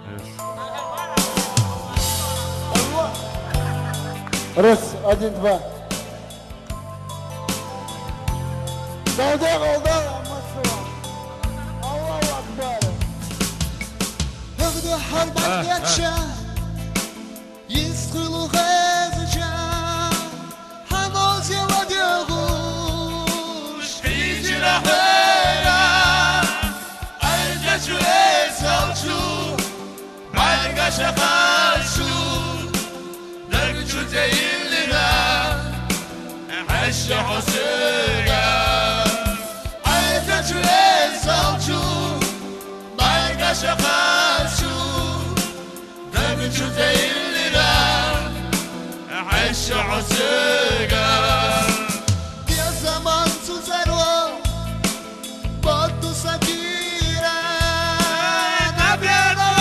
Раз, 1-2. Голда, Масуа. Аллаху Акбар. Когда харбат яча, يسخلو غازجا حنوز يوديغوش حيجي لحيرا أرجع شو إسالشو معلقا شخالشو درجو تاين لنا حشا حسيقا أرجع شو إسالشو معلقا شخالشو درجو تاين عيش عسيقة يا زمان تزروا بدو سكيرة نبينا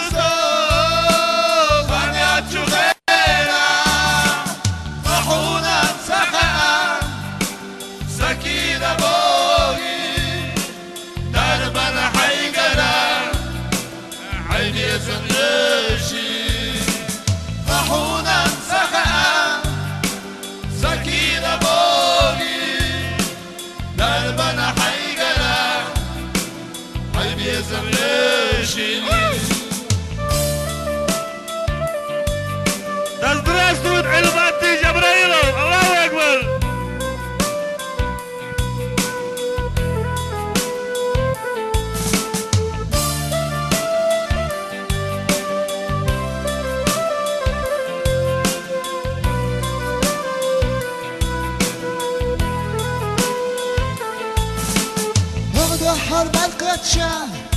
تزور خانيات شغيرة طحونا سخا سكينة بوغي دربنا حيقرا عيني زنشي طحونا سكينة بوغي دربنا حيقرا حيبي يزرشيني Да здравствует Альматы Джабраилов! Аллаху Акбар! حرب القدشة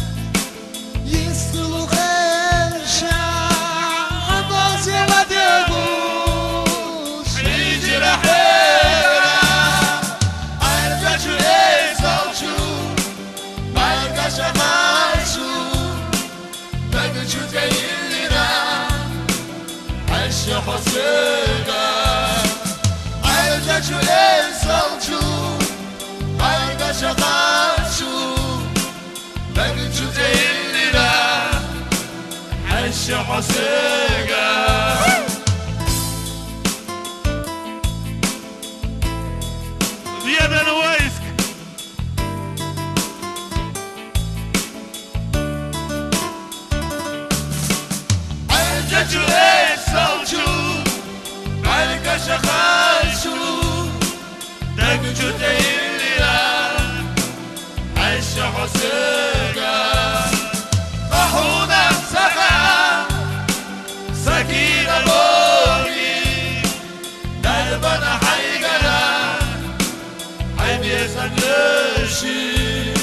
يسلو غيرشة عبازي وديبوش حيجي رحيرة أرجع شو إيسالشو بلقى شغالشو بقى شو تايلنا عشا حسيقا أرجع شو إيسالشو بلقى شغالشو بقيت شو تايلنا حشا حسيقا زيادة نوايسك أرجع شو إيسالشو بلقى شغالشو بقيت شو تايلنا حشا حسيقا طحونا سخا سكينة بوغي دربنا حيقرا حيبي يسنشي